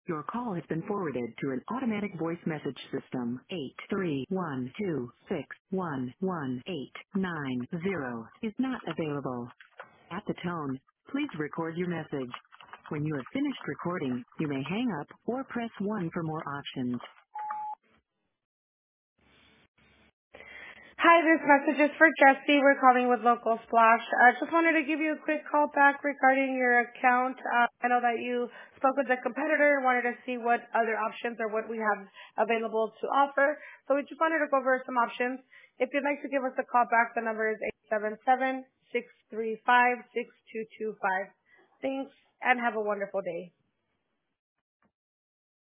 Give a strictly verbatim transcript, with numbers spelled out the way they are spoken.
Your call has been forwarded to an automatic voice message system. Eight three one two six one one eight nine zero is not available. At the tone, please record your message. When you have finished recording, you may hang up or press one for more options. Hi, this message is for Jesse. We're calling with Local Splash. I just wanted to give you a quick call back regarding your account. Uh, I know that you spoke with the competitor, wanted to see what other options or what we have available to offer. So we just wanted to go over some options. If you'd like to give us a call back, the number is eight seven seven, six three five, six two two five. Thanks, and have a wonderful day.